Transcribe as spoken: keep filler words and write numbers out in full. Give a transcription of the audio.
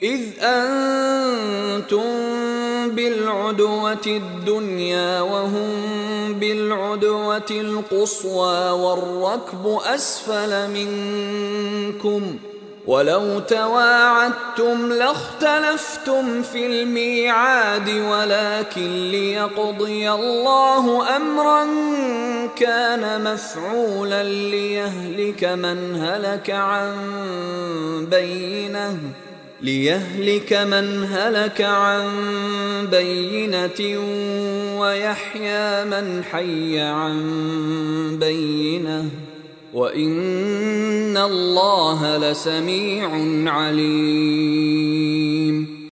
إذ أنتم بالعدوة الدنيا وهم بالعدوة القصوى والركب أسفل منكم ولو تواعدتم لاختلفتم في الميعاد ولكن ليقضي الله أمرا كان مفعولا ليهلك من هلك عن بينه ليهلك من هلك عن بينة ويحيى من حي عن بينة وإن الله لسميع عليم.